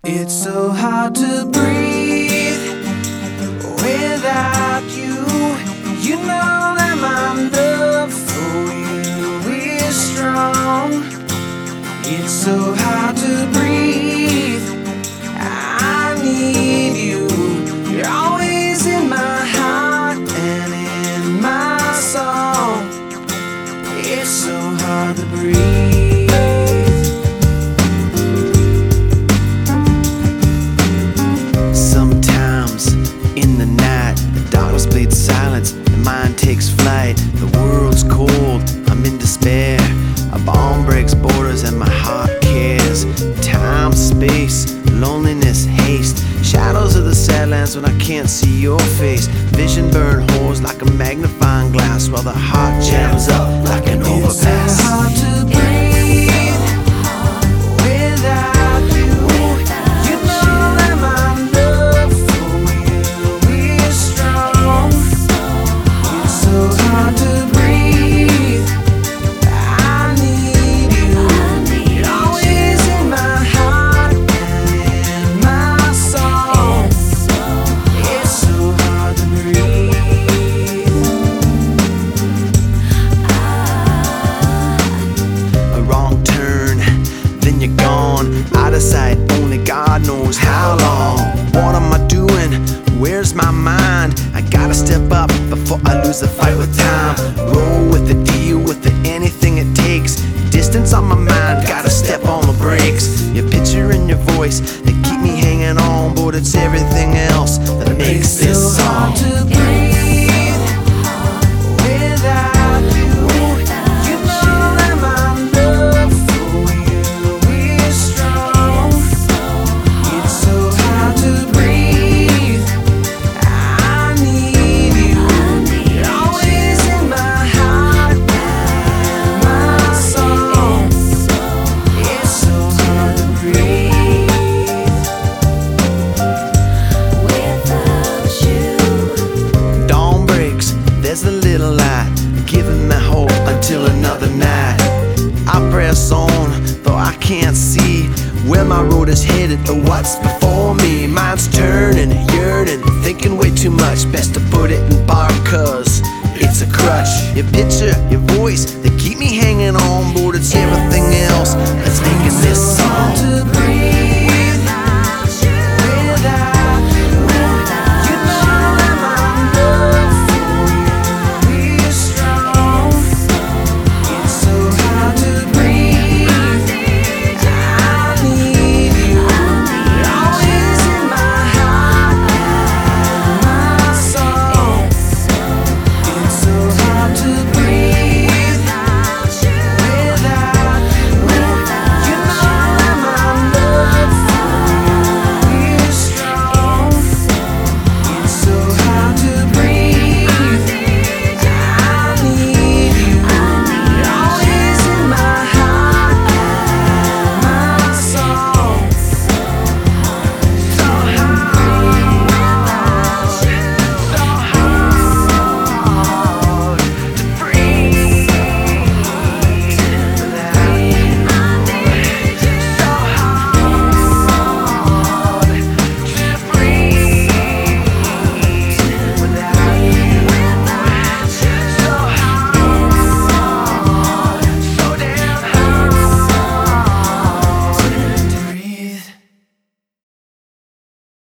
It's so hard to breathe without you. You know that my love for you is strong. It's so hard to breathe. I need you. You're always in my heart and in my soul. It's so hard to breathe. Bleeds silence, the mind takes flight. The world's cold, I'm in despair. A bomb breaks borders and my heart cares. Time, space, loneliness, haste. Shadows of the sadlands when I can't see your face. Vision burn holes like a magnifying glass, while the heart jams up like an overpass. It's so hard to breathe without you. You know that my love for you is strong. It's so hard to breathe. I need you. You're always in my heart and in my soul. It's so hard to breathe. A wrong turn, then you're gone. Out of sight, only God knows how long. What am I doing? Where's my mind? I gotta step up before I lose the fight with time. Roll with the deal with the anything it takes. Distance on my mind, gotta step on the brakes. Your picture and your voice, they keep me hanging on, but it's everything else that makes this song. It's so hard to breathe without you. You know that my love for you is strong. It's so hard to breathe. I need you. You're always in my heart and my soul. It's so hard to breathe without you. Dawn breaks, there's a little light, giving me hope until another night. I press on, though I can't see where my road is headed or what's before me. Mind's turning, yearning, thinking way too much. Best to put it in bark, cause it's a crutch. Your picture, your voice, they keep me hanging on, but it's everything